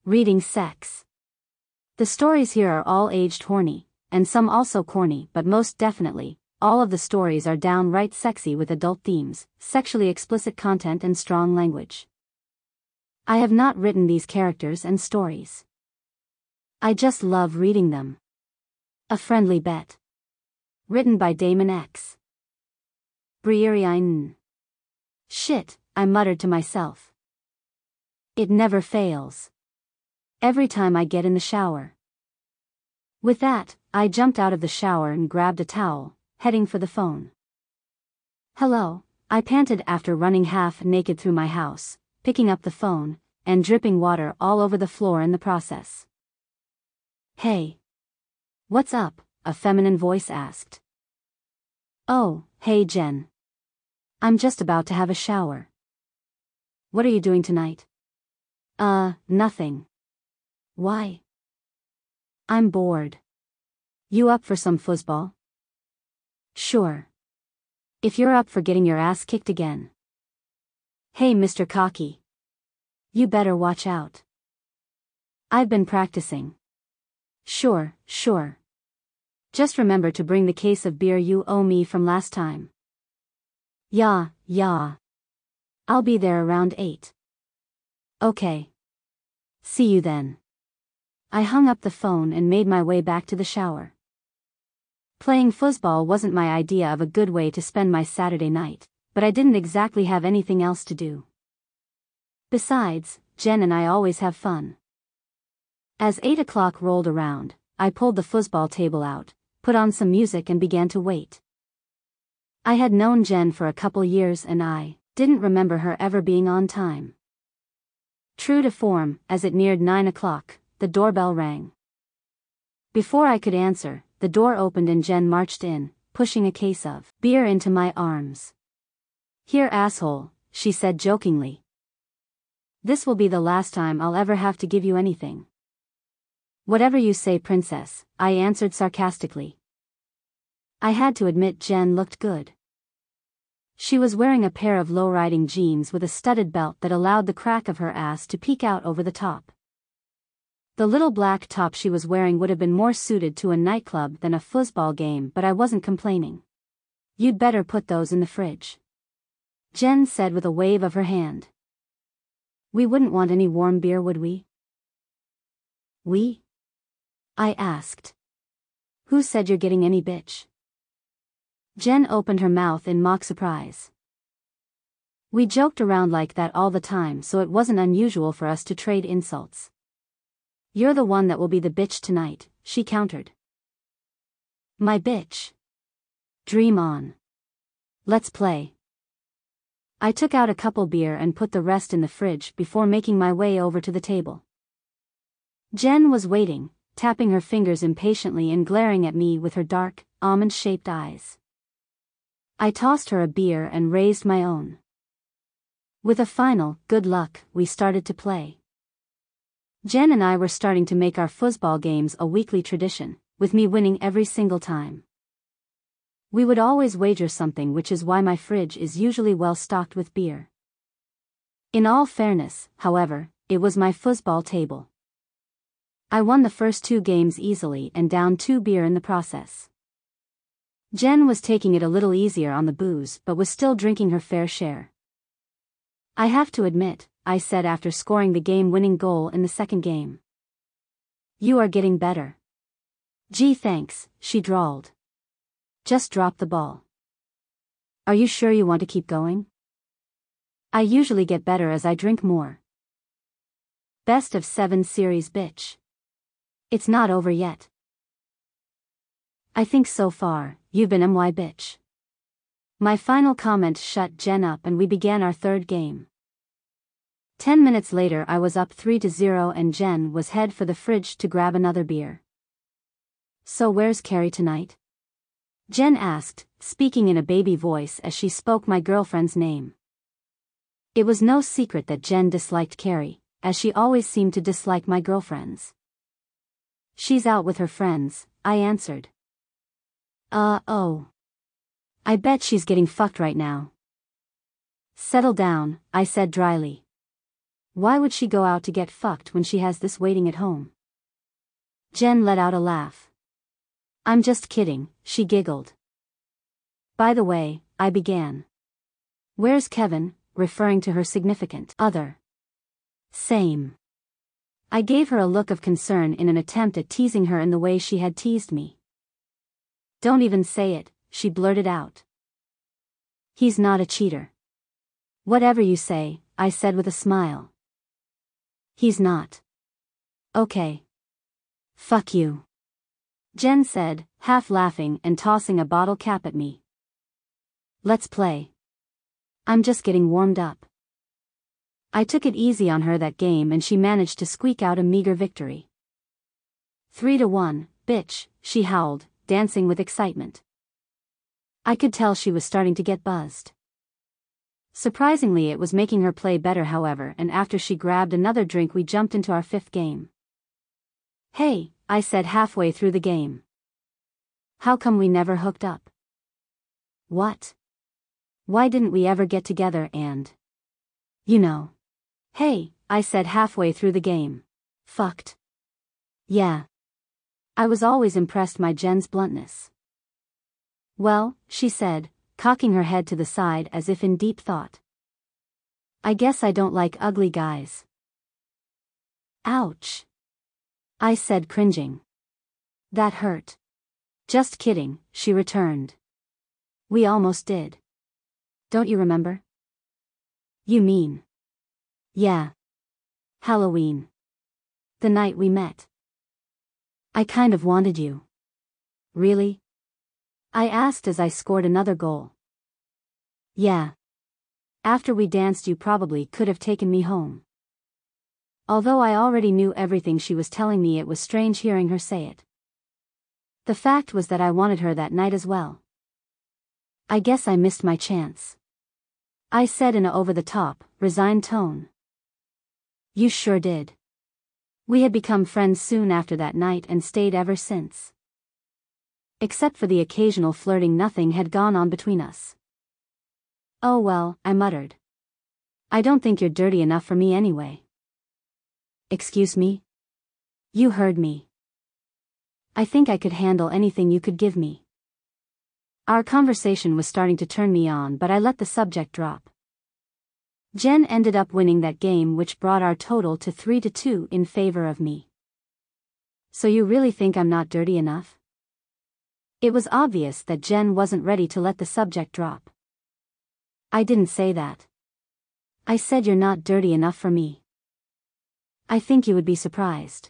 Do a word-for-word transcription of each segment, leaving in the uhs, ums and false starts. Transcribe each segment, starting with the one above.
Reading sex. The stories here are all aged horny, and some also corny, but most definitely, all of the stories are downright sexy with adult themes, sexually explicit content and strong language. I have not written these characters and stories. I just love reading them. A Friendly Bet. Written by Damon X. Brierein. Shit, I muttered to myself. It never fails. Every time I get in the shower. With that, I jumped out of the shower and grabbed a towel, heading for the phone. Hello, I panted after running half naked through my house, picking up the phone, and dripping water all over the floor in the process. Hey. What's up? A feminine voice asked. Oh, hey Jen. I'm just about to have a shower. What are you doing tonight? Uh, nothing. Why? I'm bored. You up for some foosball? Sure. If you're up for getting your ass kicked again. Hey Mister Cocky. You better watch out. I've been practicing. Sure, sure. Just remember to bring the case of beer you owe me from last time. Yeah, yeah. I'll be there around eight. Okay. See you then. I hung up the phone and made my way back to the shower. Playing foosball wasn't my idea of a good way to spend my Saturday night, but I didn't exactly have anything else to do. Besides, Jen and I always have fun. As eight o'clock rolled around, I pulled the foosball table out, put on some music and began to wait. I had known Jen for a couple years and I didn't remember her ever being on time. True to form, as it neared nine o'clock, the doorbell rang. Before I could answer, the door opened and Jen marched in, pushing a case of beer into my arms. Here asshole, she said jokingly. This will be the last time I'll ever have to give you anything. Whatever you say, princess, I answered sarcastically. I had to admit Jen looked good. She was wearing a pair of low-riding jeans with a studded belt that allowed the crack of her ass to peek out over the top. The little black top she was wearing would have been more suited to a nightclub than a foosball game, but I wasn't complaining. You'd better put those in the fridge, Jen said with a wave of her hand. We wouldn't want any warm beer, would we? We? I asked. Who said you're getting any, bitch? Jen opened her mouth in mock surprise. We joked around like that all the time, so it wasn't unusual for us to trade insults. You're the one that will be the bitch tonight, she countered. My bitch. Dream on. Let's play. I took out a couple beer and put the rest in the fridge before making my way over to the table. Jen was waiting, tapping her fingers impatiently and glaring at me with her dark, almond-shaped eyes. I tossed her a beer and raised my own. With a final, good luck, we started to play. Jen and I were starting to make our foosball games a weekly tradition, with me winning every single time. We would always wager something, which is why my fridge is usually well stocked with beer. In all fairness, however, it was my foosball table. I won the first two games easily and downed two beer in the process. Jen was taking it a little easier on the booze but was still drinking her fair share. I have to admit, I said after scoring the game-winning goal in the second game. You are getting better. Gee thanks, she drawled. Just drop the ball. Are you sure you want to keep going? I usually get better as I drink more. Best of seven series, bitch. It's not over yet. I think so far, you've been my bitch. My final comment shut Jen up and we began our third game. Ten minutes later I was up three to zero and Jen was head for the fridge to grab another beer. So where's Carrie tonight? Jen asked, speaking in a baby voice as she spoke my girlfriend's name. It was no secret that Jen disliked Carrie, as she always seemed to dislike my girlfriends. She's out with her friends, I answered. Uh, oh. I bet she's getting fucked right now. Settle down, I said dryly. Why would she go out to get fucked when she has this waiting at home? Jen let out a laugh. I'm just kidding, she giggled. By the way, I began. Where's Kevin, referring to her significant other. Same. I gave her a look of concern in an attempt at teasing her in the way she had teased me. Don't even say it, she blurted out. He's not a cheater. Whatever you say, I said with a smile. He's not. Okay. Fuck you. Jen said, half laughing and tossing a bottle cap at me. Let's play. I'm just getting warmed up. I took it easy on her that game and she managed to squeak out a meager victory. Three to one, bitch, she howled, dancing with excitement. I could tell she was starting to get buzzed. Surprisingly, it was making her play better, however, and after she grabbed another drink we jumped into our fifth game. Hey, I said halfway through the game. How come we never hooked up? What? Why didn't we ever get together and... You know. Hey, I said halfway through the game. Fucked. Yeah. I was always impressed by Jen's bluntness. Well, she said, cocking her head to the side as if in deep thought. I guess I don't like ugly guys. Ouch. I said, cringing. That hurt. Just kidding, she returned. We almost did. Don't you remember? You mean? Yeah. Halloween. The night we met. I kind of wanted you. Really? I asked as I scored another goal. Yeah. After we danced you probably could have taken me home. Although I already knew everything she was telling me, it was strange hearing her say it. The fact was that I wanted her that night as well. I guess I missed my chance. I said in a over-the-top, resigned tone. You sure did. We had become friends soon after that night and stayed ever since. Except for the occasional flirting, nothing had gone on between us. Oh well, I muttered. I don't think you're dirty enough for me anyway. Excuse me? You heard me. I think I could handle anything you could give me. Our conversation was starting to turn me on, but I let the subject drop. Jen ended up winning that game, which brought our total to three to two in favor of me. So you really think I'm not dirty enough? It was obvious that Jen wasn't ready to let the subject drop. I didn't say that. I said you're not dirty enough for me. I think you would be surprised.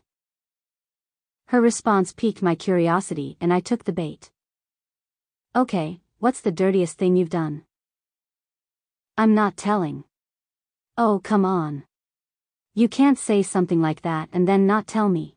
Her response piqued my curiosity and I took the bait. Okay, what's the dirtiest thing you've done? I'm not telling. Oh, come on. You can't say something like that and then not tell me.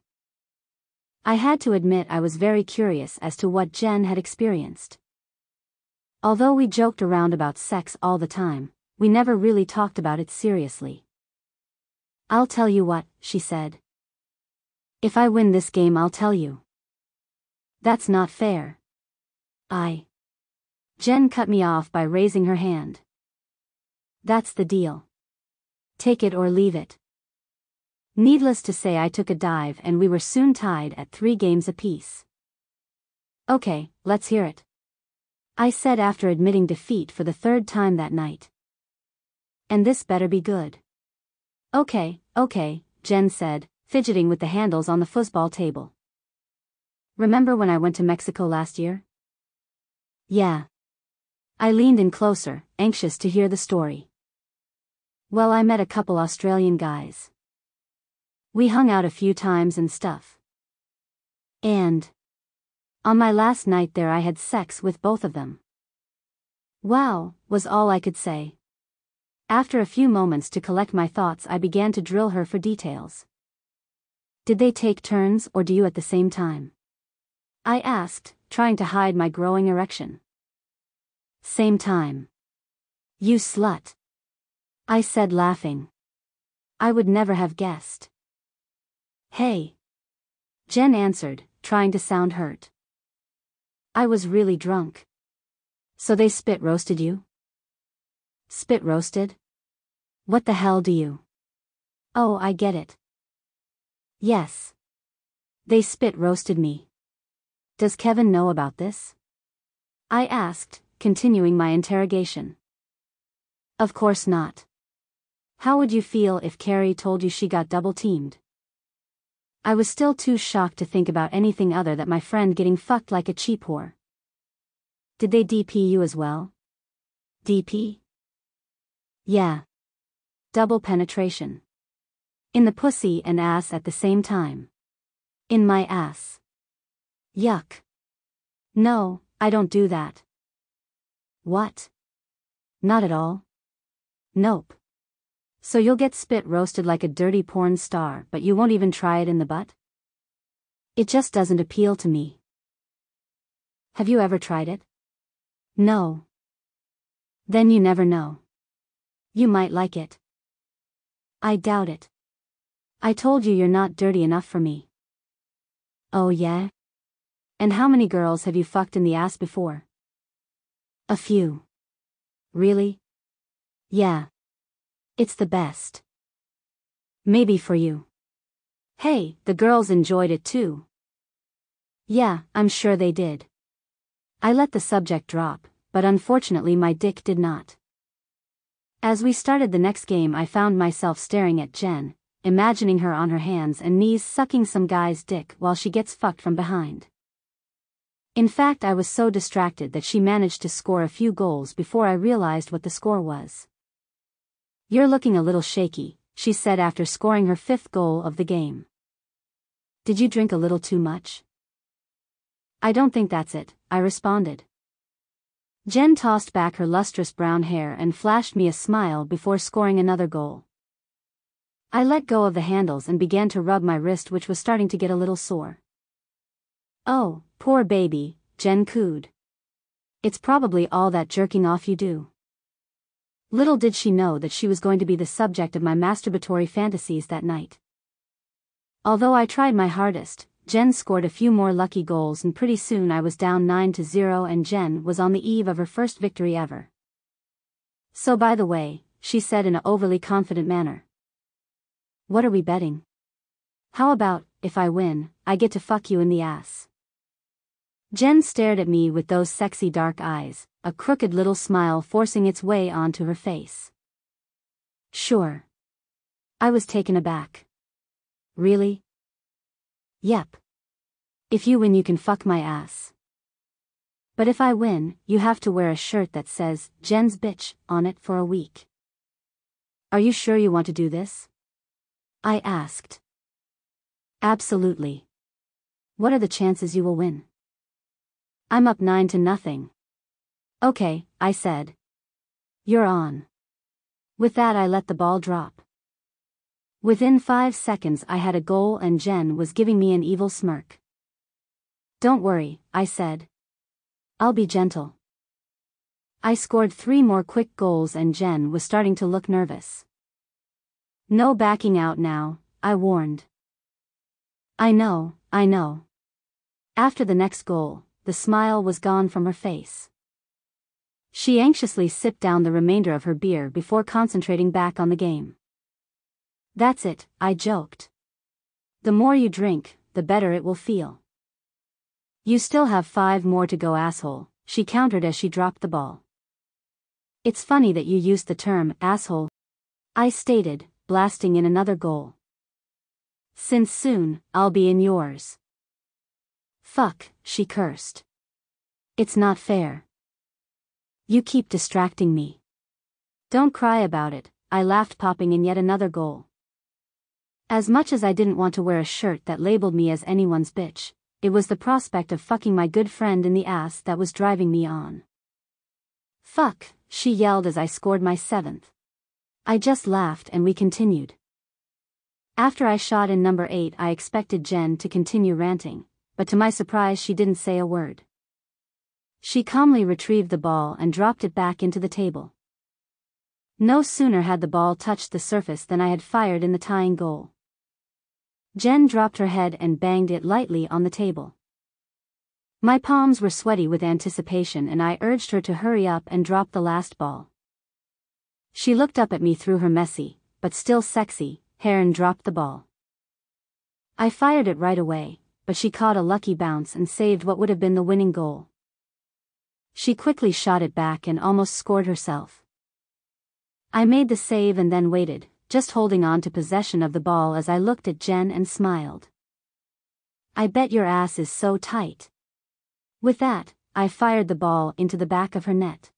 I had to admit I was very curious as to what Jen had experienced. Although we joked around about sex all the time, we never really talked about it seriously. I'll tell you what, she said. If I win this game, I'll tell you. That's not fair. I. Jen cut me off by raising her hand. That's the deal. Take it or leave it. Needless to say, I took a dive and we were soon tied at three games apiece. Okay, let's hear it. I said after admitting defeat for the third time that night. And this better be good. Okay, okay, Jen said, fidgeting with the handles on the foosball table. Remember when I went to Mexico last year? Yeah. I leaned in closer, anxious to hear the story. Well, I met a couple Australian guys. We hung out a few times and stuff. And on my last night there I had sex with both of them. Wow, was all I could say. After a few moments to collect my thoughts, I began to drill her for details. Did they take turns or do you at the same time? I asked, trying to hide my growing erection. Same time. You slut. I said, laughing. I would never have guessed. Hey. Jen answered, trying to sound hurt. I was really drunk. So they spit roasted you? Spit roasted? What the hell do you? Oh, I get it. Yes. They spit roasted me. Does Kevin know about this? I asked, continuing my interrogation. Of course not. How would you feel if Carrie told you she got double-teamed? I was still too shocked to think about anything other than my friend getting fucked like a cheap whore. Did they D P you as well? D P? Yeah. Double penetration. In the pussy and ass at the same time. In my ass. Yuck. No, I don't do that. What? Not at all? Nope. So you'll get spit roasted like a dirty porn star, but you won't even try it in the butt? It just doesn't appeal to me. Have you ever tried it? No. Then you never know. You might like it. I doubt it. I told you you're not dirty enough for me. Oh yeah? And how many girls have you fucked in the ass before? A few. Really? Yeah. It's the best. Maybe for you. Hey, the girls enjoyed it too. Yeah, I'm sure they did. I let the subject drop, but unfortunately my dick did not. As we started the next game, I found myself staring at Jen, imagining her on her hands and knees sucking some guy's dick while she gets fucked from behind. In fact, I was so distracted that she managed to score a few goals before I realized what the score was. You're looking a little shaky, she said after scoring her fifth goal of the game. Did you drink a little too much? I don't think that's it, I responded. Jen tossed back her lustrous brown hair and flashed me a smile before scoring another goal. I let go of the handles and began to rub my wrist, which was starting to get a little sore. Oh, poor baby, Jen cooed. It's probably all that jerking off you do. Little did she know that she was going to be the subject of my masturbatory fantasies that night. Although I tried my hardest, Jen scored a few more lucky goals and pretty soon I was down nine to zero and Jen was on the eve of her first victory ever. So by the way, she said in an overly confident manner. What are we betting? How about, if I win, I get to fuck you in the ass? Jen stared at me with those sexy dark eyes, a crooked little smile forcing its way onto her face. Sure. I was taken aback. Really? Yep. If you win, you can fuck my ass. But if I win, you have to wear a shirt that says, Jen's bitch, on it for a week. Are you sure you want to do this? I asked. Absolutely. What are the chances you will win? I'm up nine to nothing. Okay, I said. You're on. With that I let the ball drop. Within five seconds I had a goal and Jen was giving me an evil smirk. Don't worry, I said. I'll be gentle. I scored three more quick goals and Jen was starting to look nervous. No backing out now, I warned. I know, I know. After the next goal, the smile was gone from her face. She anxiously sipped down the remainder of her beer before concentrating back on the game. That's it, I joked. The more you drink, the better it will feel. You still have five more to go, asshole, she countered as she dropped the ball. It's funny that you used the term asshole, I stated, blasting in another goal. Since soon, I'll be in yours. Fuck, she cursed. It's not fair. You keep distracting me. Don't cry about it, I laughed, popping in yet another goal. As much as I didn't want to wear a shirt that labeled me as anyone's bitch, it was the prospect of fucking my good friend in the ass that was driving me on. Fuck, she yelled as I scored my seventh. I just laughed and we continued. After I shot in number eight, I expected Jen to continue ranting, but to my surprise she didn't say a word. She calmly retrieved the ball and dropped it back into the table. No sooner had the ball touched the surface than I had fired in the tying goal. Jen dropped her head and banged it lightly on the table. My palms were sweaty with anticipation and I urged her to hurry up and drop the last ball. She looked up at me through her messy, but still sexy, Heron dropped the ball. I fired it right away, but she caught a lucky bounce and saved what would have been the winning goal. She quickly shot it back and almost scored herself. I made the save and then waited, just holding on to possession of the ball as I looked at Jen and smiled. I bet your ass is so tight. With that, I fired the ball into the back of her net.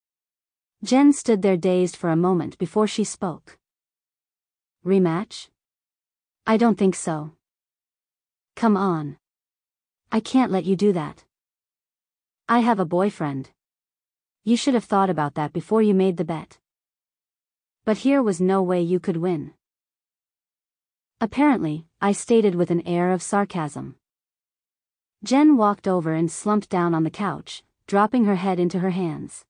Jen stood there dazed for a moment before she spoke. Rematch? I don't think so. Come on. I can't let you do that. I have a boyfriend. You should have thought about that before you made the bet. But here was no way you could win. Apparently, I stated with an air of sarcasm. Jen walked over and slumped down on the couch, dropping her head into her hands.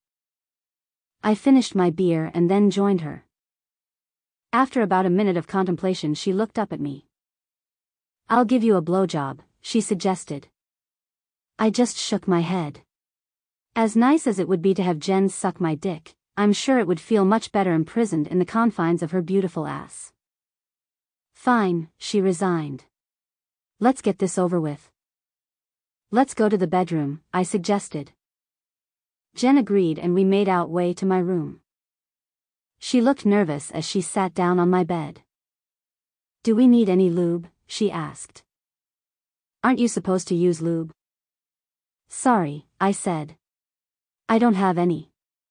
I finished my beer and then joined her. After about a minute of contemplation, she looked up at me. I'll give you a blowjob, she suggested. I just shook my head. As nice as it would be to have Jen suck my dick, I'm sure it would feel much better imprisoned in the confines of her beautiful ass. Fine, she resigned. Let's get this over with. Let's go to the bedroom, I suggested. Jen agreed and we made our way to my room. She looked nervous as she sat down on my bed. Do we need any lube? She asked. Aren't you supposed to use lube? Sorry, I said. I don't have any.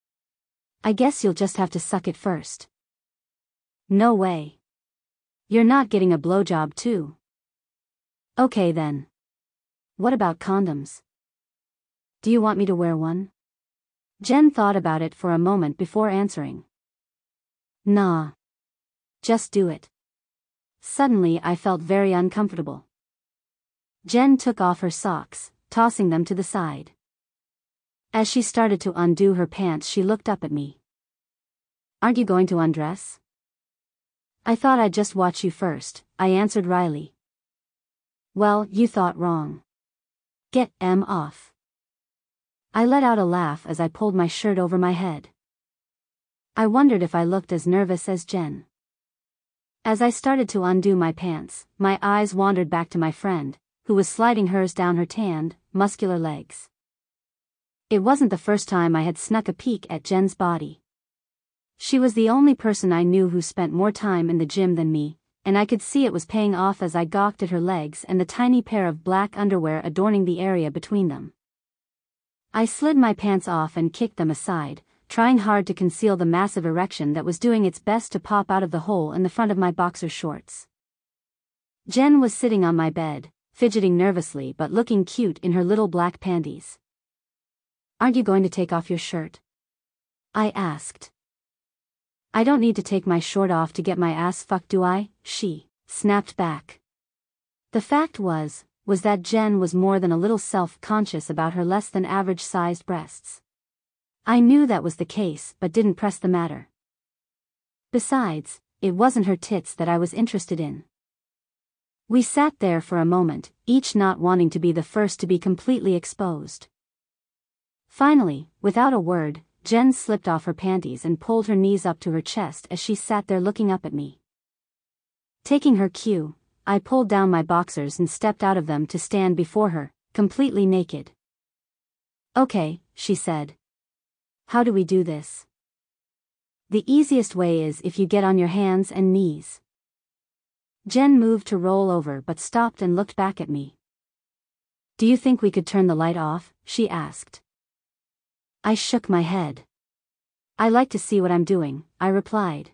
I guess you'll just have to suck it first. No way. You're not getting a blowjob too. Okay then. What about condoms? Do you want me to wear one? Jen thought about it for a moment before answering. Nah. Just do it. Suddenly I felt very uncomfortable. Jen took off her socks, tossing them to the side. As she started to undo her pants, she looked up at me. Aren't you going to undress? I thought I'd just watch you first, I answered wryly. Well, you thought wrong. Get em off. I let out a laugh as I pulled my shirt over my head. I wondered if I looked as nervous as Jen. As I started to undo my pants, my eyes wandered back to my friend, who was sliding hers down her tanned, muscular legs. It wasn't the first time I had snuck a peek at Jen's body. She was the only person I knew who spent more time in the gym than me, and I could see it was paying off as I gawked at her legs and the tiny pair of black underwear adorning the area between them. I slid my pants off and kicked them aside, trying hard to conceal the massive erection that was doing its best to pop out of the hole in the front of my boxer shorts. Jen was sitting on my bed, fidgeting nervously but looking cute in her little black panties. Aren't you going to take off your shirt? I asked. I don't need to take my short off to get my ass fucked, do I? She snapped back. The fact was, was that Jen was more than a little self-conscious about her less than average-sized breasts. I knew that was the case but didn't press the matter. Besides, it wasn't her tits that I was interested in. We sat there for a moment, each not wanting to be the first to be completely exposed. Finally, without a word, Jen slipped off her panties and pulled her knees up to her chest as she sat there looking up at me. Taking her cue, I pulled down my boxers and stepped out of them to stand before her, completely naked. Okay, she said. How do we do this? The easiest way is if you get on your hands and knees. Jen moved to roll over but stopped and looked back at me. Do you think we could turn the light off? She asked. I shook my head. I like to see what I'm doing, I replied.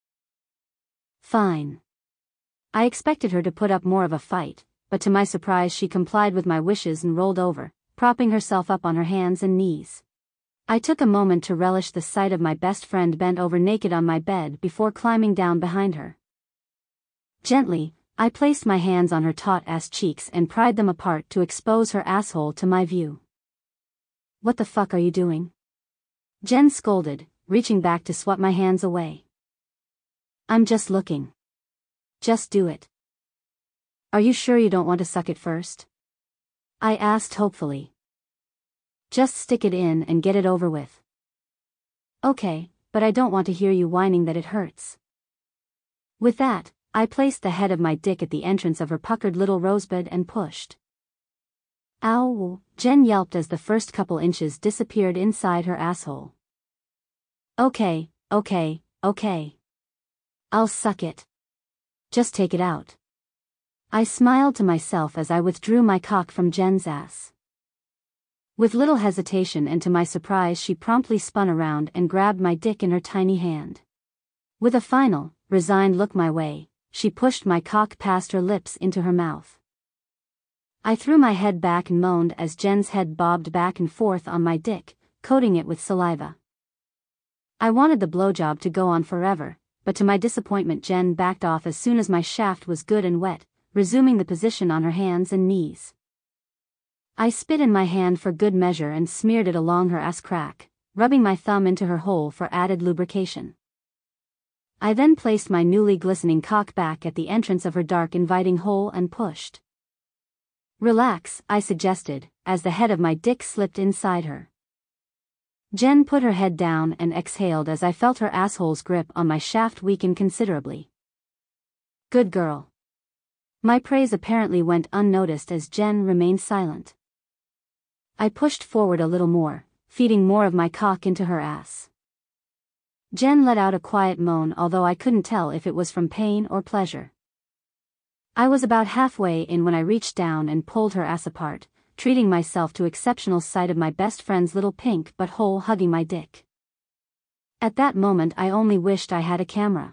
Fine. I expected her to put up more of a fight, but to my surprise she complied with my wishes and rolled over, propping herself up on her hands and knees. I took a moment to relish the sight of my best friend bent over naked on my bed before climbing down behind her. Gently, I placed my hands on her taut-ass cheeks and pried them apart to expose her asshole to my view. What the fuck are you doing? Jen scolded, reaching back to swat my hands away. I'm just looking. Just do it. Are you sure you don't want to suck it first? I asked hopefully. Just stick it in and get it over with. Okay, but I don't want to hear you whining that it hurts. With that, I placed the head of my dick at the entrance of her puckered little rosebud and pushed. Ow! Jen yelped as the first couple inches disappeared inside her asshole. Okay, okay, okay. I'll suck it. Just take it out. I smiled to myself as I withdrew my cock from Jen's ass. With little hesitation and to my surprise, she promptly spun around and grabbed my dick in her tiny hand. With a final, resigned look my way, she pushed my cock past her lips into her mouth. I threw my head back and moaned as Jen's head bobbed back and forth on my dick, coating it with saliva. I wanted the blowjob to go on forever, but to my disappointment Jen backed off as soon as my shaft was good and wet, resuming the position on her hands and knees. I spit in my hand for good measure and smeared it along her ass crack, rubbing my thumb into her hole for added lubrication. I then placed my newly glistening cock back at the entrance of her dark inviting hole and pushed. Relax, I suggested, as the head of my dick slipped inside her. Jen put her head down and exhaled as I felt her asshole's grip on my shaft weaken considerably. Good girl. My praise apparently went unnoticed as Jen remained silent. I pushed forward a little more, feeding more of my cock into her ass. Jen let out a quiet moan, although I couldn't tell if it was from pain or pleasure. I was about halfway in when I reached down and pulled her ass apart, treating myself to exceptional sight of my best friend's little pink butthole hugging my dick. At that moment I only wished I had a camera.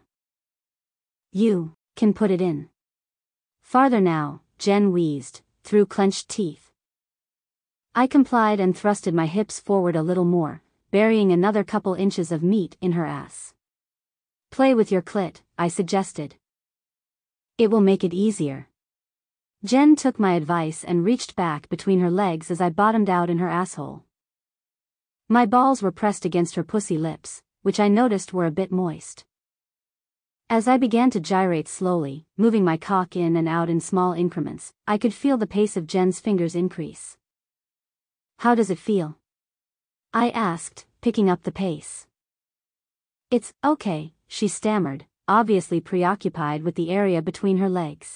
You can put it in. Farther now, Jen wheezed, through clenched teeth. I complied and thrusted my hips forward a little more, burying another couple inches of meat in her ass. Play with your clit, I suggested. It will make it easier. Jen took my advice and reached back between her legs as I bottomed out in her asshole. My balls were pressed against her pussy lips, which I noticed were a bit moist. As I began to gyrate slowly, moving my cock in and out in small increments, I could feel the pace of Jen's fingers increase. How does it feel? I asked, picking up the pace. It's okay, she stammered, obviously preoccupied with the area between her legs.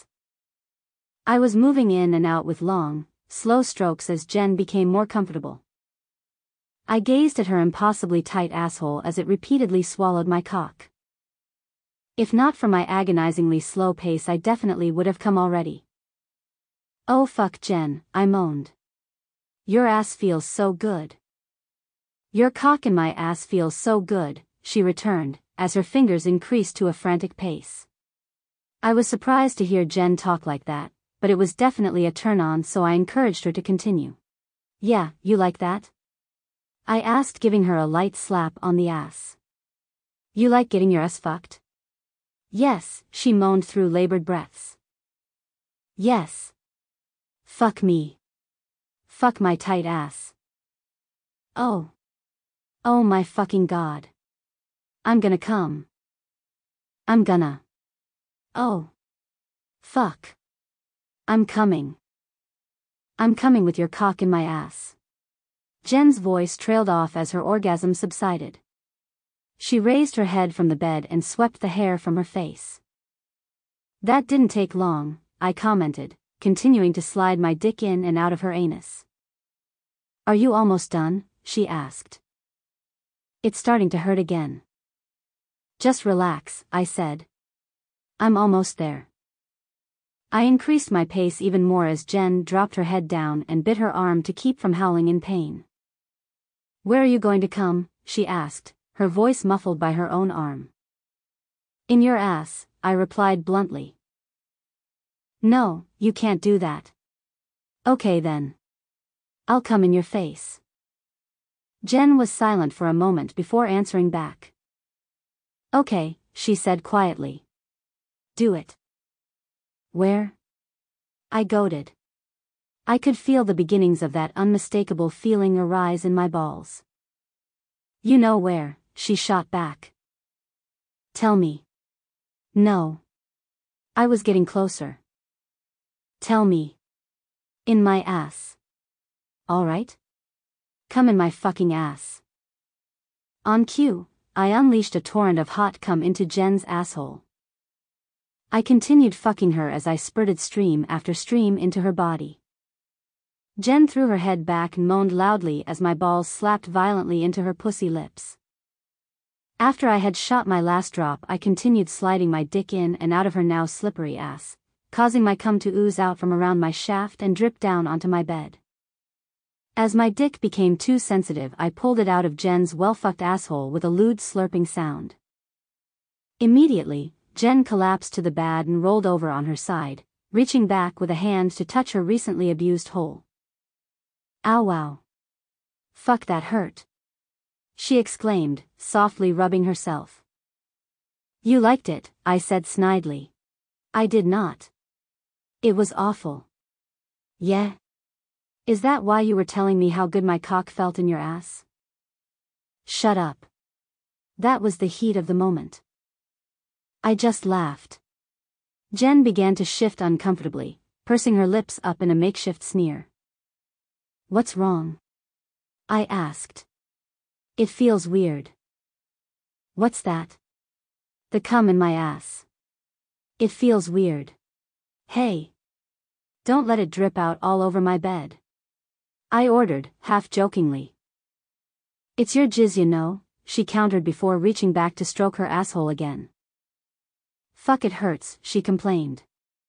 I was moving in and out with long, slow strokes as Jen became more comfortable. I gazed at her impossibly tight asshole as it repeatedly swallowed my cock. If not for my agonizingly slow pace, I definitely would have come already. Oh fuck Jen, I moaned. Your ass feels so good. Your cock in my ass feels so good, she returned, as her fingers increased to a frantic pace. I was surprised to hear Jen talk like that, but it was definitely a turn-on, so I encouraged her to continue. Yeah, you like that? I asked, giving her a light slap on the ass. You like getting your ass fucked? Yes, she moaned through labored breaths. Yes. Fuck me. Fuck my tight ass. Oh. Oh my fucking god. I'm gonna come. I'm gonna. Oh. Fuck. I'm coming. I'm coming with your cock in my ass. Jen's voice trailed off as her orgasm subsided. She raised her head from the bed and swept the hair from her face. That didn't take long, I commented, continuing to slide my dick in and out of her anus. Are you almost done? She asked. It's starting to hurt again. Just relax, I said. I'm almost there. I increased my pace even more as Jen dropped her head down and bit her arm to keep from howling in pain. Where are you going to come? She asked, her voice muffled by her own arm. In your ass, I replied bluntly. No, you can't do that. Okay then. I'll come in your face. Jen was silent for a moment before answering back. Okay, she said quietly. Do it. Where? I goaded. I could feel the beginnings of that unmistakable feeling arise in my balls. You know where, she shot back. Tell me. No. I was getting closer. Tell me. In my ass. All right? Come in my fucking ass. On cue, I unleashed a torrent of hot cum into Jen's asshole. I continued fucking her as I spurted stream after stream into her body. Jen threw her head back and moaned loudly as my balls slapped violently into her pussy lips. After I had shot my last drop, I continued sliding my dick in and out of her now slippery ass, causing my cum to ooze out from around my shaft and drip down onto my bed. As my dick became too sensitive, I pulled it out of Jen's well-fucked asshole with a lewd slurping sound. Immediately, Jen collapsed to the bed and rolled over on her side, reaching back with a hand to touch her recently abused hole. Ow wow. Fuck, that hurt, she exclaimed, softly rubbing herself. You liked it, I said snidely. I did not. It was awful. Yeah? Is that why you were telling me how good my cock felt in your ass? Shut up. That was the heat of the moment. I just laughed. Jen began to shift uncomfortably, pursing her lips up in a makeshift sneer. What's wrong? I asked. It feels weird. What's that? The cum in my ass. It feels weird. Hey. Don't let it drip out all over my bed, I ordered, half jokingly. It's your jizz, you know, she countered before reaching back to stroke her asshole again. Fuck, it hurts, she complained.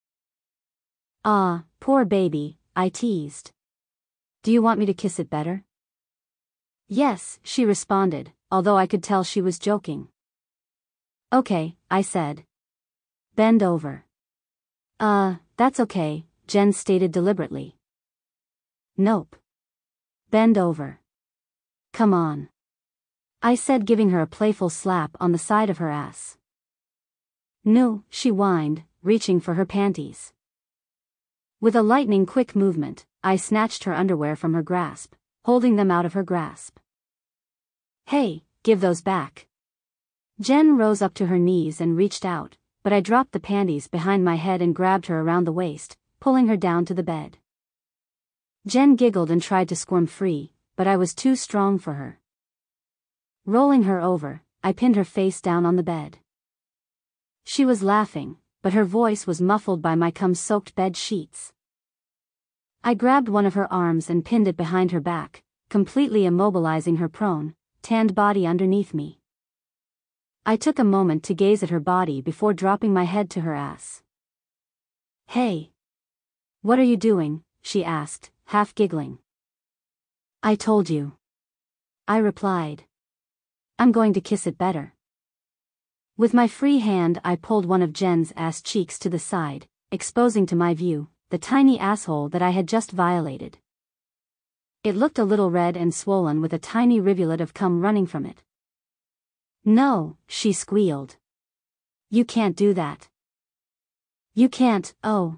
Ah, poor baby, I teased. Do you want me to kiss it better? Yes, she responded, although I could tell she was joking. Okay, I said. Bend over. Uh, that's okay, Jen stated deliberately. Nope. Bend over. Come on, I said, giving her a playful slap on the side of her ass. No, she whined, reaching for her panties. With a lightning quick movement, I snatched her underwear from her grasp, holding them out of her grasp. Hey, give those back. Jen rose up to her knees and reached out, but I dropped the panties behind my head and grabbed her around the waist, pulling her down to the bed. Jen giggled and tried to squirm free, but I was too strong for her. Rolling her over, I pinned her face down on the bed. She was laughing, but her voice was muffled by my cum-soaked bed sheets. I grabbed one of her arms and pinned it behind her back, completely immobilizing her prone, tanned body underneath me. I took a moment to gaze at her body before dropping my head to her ass. Hey. What are you doing? She asked, half giggling. I told you. I replied. I'm going to kiss it better. With my free hand, I pulled one of Jen's ass cheeks to the side, exposing to my view the tiny asshole that I had just violated. It looked a little red and swollen with a tiny rivulet of cum running from it. No, she squealed. You can't do that. You can't, oh.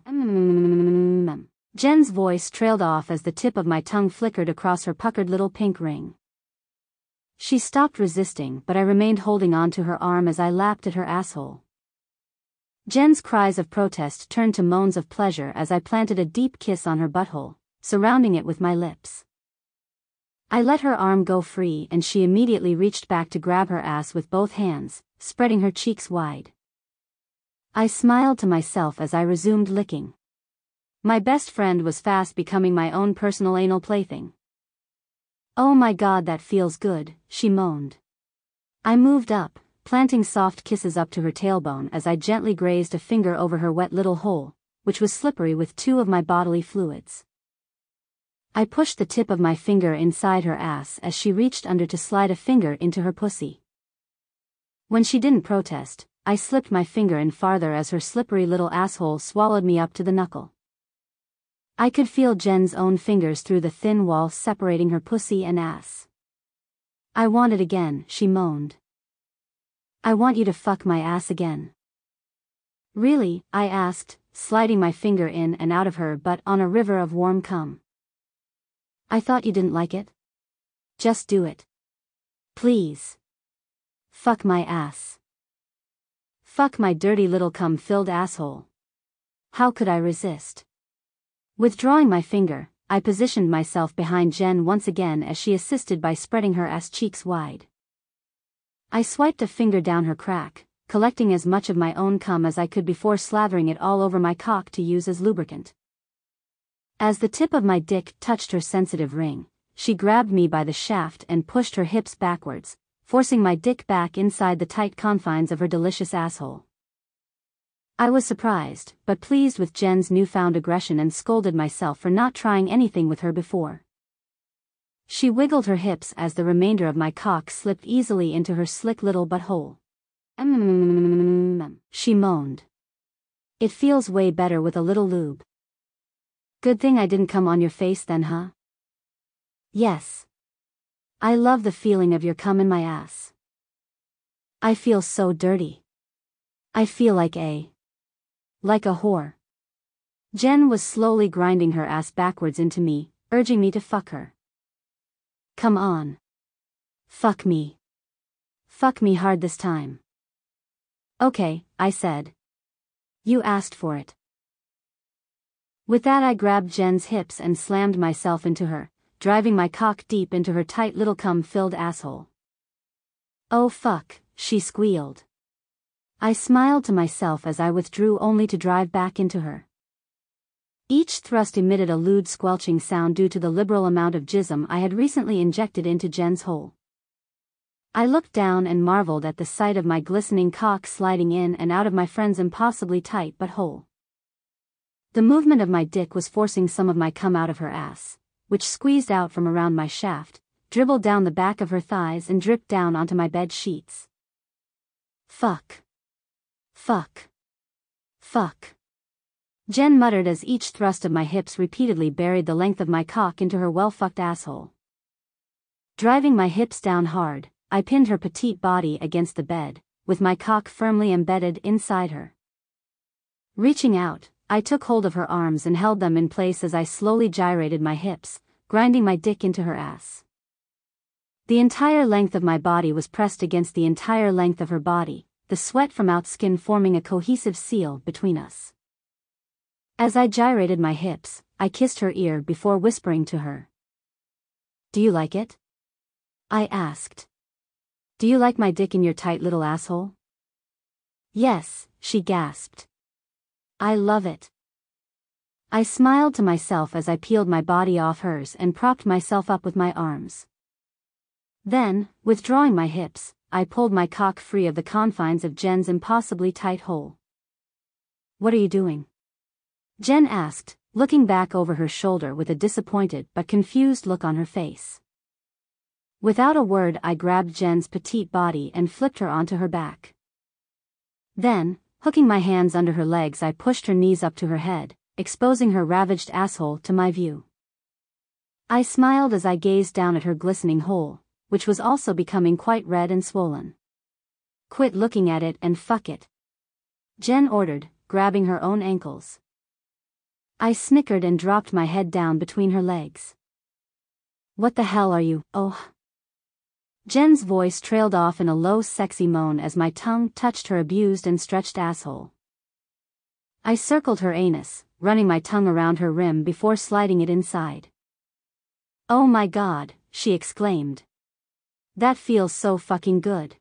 Jen's voice trailed off as the tip of my tongue flickered across her puckered little pink ring. She stopped resisting, but I remained holding on to her arm as I lapped at her asshole. Jen's cries of protest turned to moans of pleasure as I planted a deep kiss on her butthole, surrounding it with my lips. I let her arm go free and she immediately reached back to grab her ass with both hands, spreading her cheeks wide. I smiled to myself as I resumed licking. My best friend was fast becoming my own personal anal plaything. Oh my god, that feels good, she moaned. I moved up, planting soft kisses up to her tailbone as I gently grazed a finger over her wet little hole, which was slippery with two of my bodily fluids. I pushed the tip of my finger inside her ass as she reached under to slide a finger into her pussy. When she didn't protest, I slipped my finger in farther as her slippery little asshole swallowed me up to the knuckle. I could feel Jen's own fingers through the thin wall separating her pussy and ass. I want it again, she moaned. I want you to fuck my ass again. Really? I asked, sliding my finger in and out of her butt on a river of warm cum. I thought you didn't like it. Just do it. Please. Fuck my ass. Fuck my dirty little cum-filled asshole. How could I resist? Withdrawing my finger, I positioned myself behind Jen once again as she assisted by spreading her ass cheeks wide. I swiped a finger down her crack, collecting as much of my own cum as I could before slathering it all over my cock to use as lubricant. As the tip of my dick touched her sensitive ring, she grabbed me by the shaft and pushed her hips backwards, forcing my dick back inside the tight confines of her delicious asshole. I was surprised, but pleased with Jen's newfound aggression and scolded myself for not trying anything with her before. She wiggled her hips as the remainder of my cock slipped easily into her slick little butthole. She moaned. It feels way better with a little lube. Good thing I didn't come on your face then, huh? Yes. I love the feeling of your cum in my ass. I feel so dirty. I feel like a... like a whore. Jen was slowly grinding her ass backwards into me, urging me to fuck her. Come on. Fuck me. Fuck me hard this time. Okay, I said. You asked for it. With that I grabbed Jen's hips and slammed myself into her, driving my cock deep into her tight little cum-filled asshole. Oh fuck, she squealed. I smiled to myself as I withdrew only to drive back into her. Each thrust emitted a lewd squelching sound due to the liberal amount of jism I had recently injected into Jen's hole. I looked down and marveled at the sight of my glistening cock sliding in and out of my friend's impossibly tight butthole. The movement of my dick was forcing some of my cum out of her ass, which squeezed out from around my shaft, dribbled down the back of her thighs and dripped down onto my bed sheets. Fuck. Fuck. Fuck. Jen muttered as each thrust of my hips repeatedly buried the length of my cock into her well-fucked asshole. Driving my hips down hard, I pinned her petite body against the bed, with my cock firmly embedded inside her. Reaching out, I took hold of her arms and held them in place as I slowly gyrated my hips, grinding my dick into her ass. The entire length of my body was pressed against the entire length of her body, the sweat from out skin forming a cohesive seal between us. As I gyrated my hips, I kissed her ear before whispering to her. Do you like it? I asked. Do you like my dick in your tight little asshole? Yes, she gasped. I love it. I smiled to myself as I peeled my body off hers and propped myself up with my arms. Then, withdrawing my hips, I pulled my cock free of the confines of Jen's impossibly tight hole. What are you doing? Jen asked, looking back over her shoulder with a disappointed but confused look on her face. Without a word I grabbed Jen's petite body and flipped her onto her back. Then, hooking my hands under her legs, I pushed her knees up to her head, exposing her ravaged asshole to my view. I smiled as I gazed down at her glistening hole, which was also becoming quite red and swollen. Quit looking at it and fuck it, Jen ordered, grabbing her own ankles. I snickered and dropped my head down between her legs. What the hell are you, oh? Jen's voice trailed off in a low sexy moan as my tongue touched her abused and stretched asshole. I circled her anus, running my tongue around her rim before sliding it inside. Oh my god, she exclaimed. That feels so fucking good.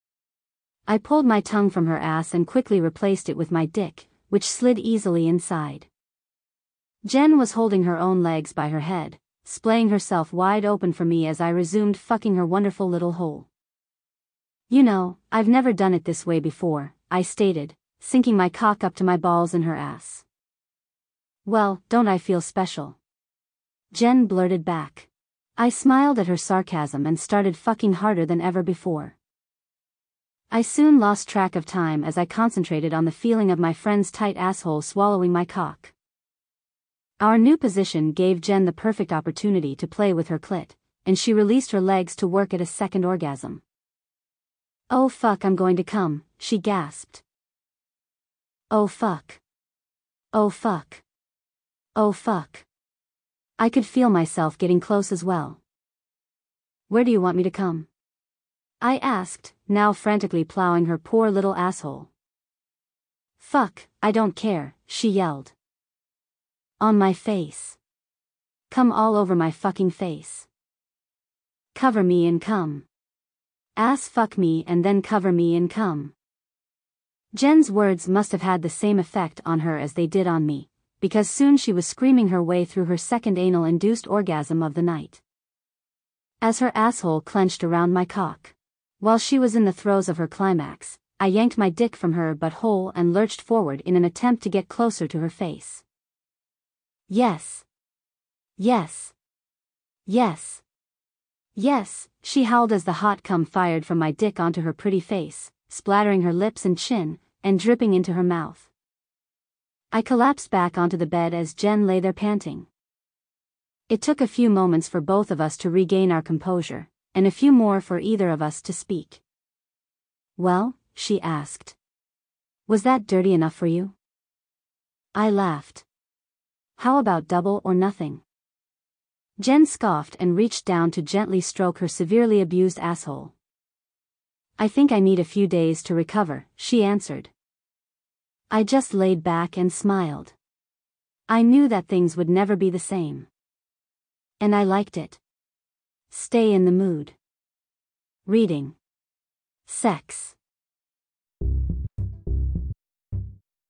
I pulled my tongue from her ass and quickly replaced it with my dick, which slid easily inside. Jen was holding her own legs by her head, splaying herself wide open for me as I resumed fucking her wonderful little hole. You know, I've never done it this way before, I stated, sinking my cock up to my balls in her ass. Well, don't I feel special? Jen blurted back. I smiled at her sarcasm and started fucking harder than ever before. I soon lost track of time as I concentrated on the feeling of my friend's tight asshole swallowing my cock. Our new position gave Jen the perfect opportunity to play with her clit, and she released her legs to work at a second orgasm. Oh fuck, I'm going to come, she gasped. Oh fuck. Oh fuck. Oh fuck. I could feel myself getting close as well. Where do you want me to come? I asked, now frantically plowing her poor little asshole. Fuck, I don't care, she yelled. On my face. Come all over my fucking face. Cover me in cum. Ass fuck me and then cover me in cum. Jen's words must have had the same effect on her as they did on me, because soon she was screaming her way through her second anal-induced orgasm of the night. As her asshole clenched around my cock. While she was in the throes of her climax, I yanked my dick from her butthole and lurched forward in an attempt to get closer to her face. Yes. Yes. Yes. Yes, she howled as the hot cum fired from my dick onto her pretty face, splattering her lips and chin, and dripping into her mouth. I collapsed back onto the bed as Jen lay there panting. It took a few moments for both of us to regain our composure, and a few more for either of us to speak. "Well?" she asked. "Was that dirty enough for you?" I laughed. "How about double or nothing?" Jen scoffed and reached down to gently stroke her severely abused asshole. "I think I need a few days to recover," she answered. I just laid back and smiled. I knew that things would never be the same. And I liked it. Stay in the mood. Reading. Sex.